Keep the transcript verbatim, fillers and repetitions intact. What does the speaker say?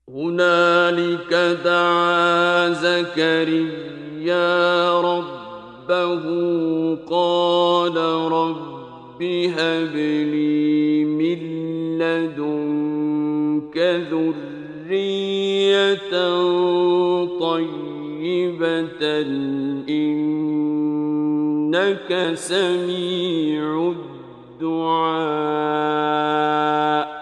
هنالك دعا زكريا ربه قال رب هب لي من لدنك ذرية طيبة إنك سميع الدعاء